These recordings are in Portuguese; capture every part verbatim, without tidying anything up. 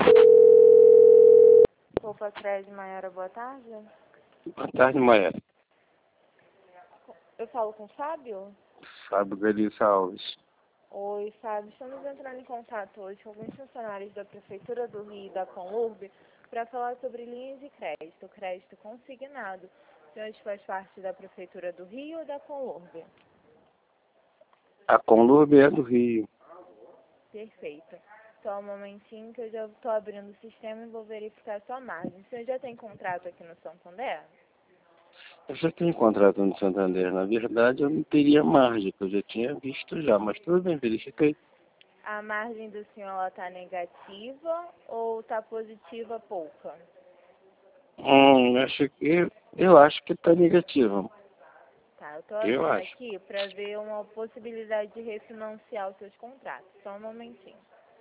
Opa, Cred Maiara, boa tarde. Boa tarde, Maia. Eu falo com o Fábio? Fábio Galissa Alves. Oi, Fábio. Estamos entrando em contato hoje com alguns funcionários da Prefeitura do Rio e da Conurb para falar sobre linhas de crédito, crédito consignado. O senhor faz parte da Prefeitura do Rio ou da Conurb? A Conurb é do Rio. Perfeito. Só um momentinho que eu já estou abrindo o sistema e vou verificar a sua margem. O senhor já tem contrato aqui no Santander? Eu já tenho contrato no Santander. Na verdade, eu não teria margem, que eu já tinha visto já. Mas tudo bem, verifiquei. A margem do senhor está negativa ou está positiva pouca? Hum, acho que, eu acho que está negativo. Tá, eu estou Eu abrindo acho. aqui para ver uma possibilidade de refinanciar os seus contratos. Só um momentinho.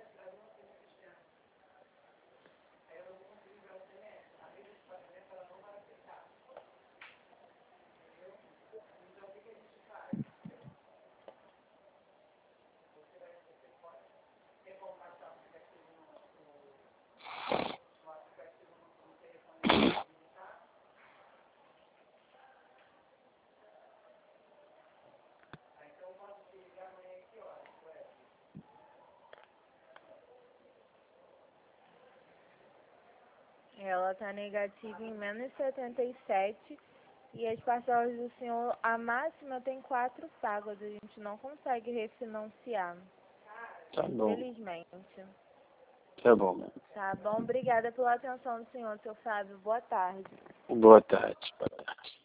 Ela está negativa em menos setenta e sete e as parcelas do senhor, a máxima tem quatro pagas. A gente não consegue refinanciar, Tá bom. infelizmente. Tá bom, mesmo. Tá bom? Obrigada pela atenção do senhor, seu Fábio. Boa tarde. Boa tarde. Boa tarde.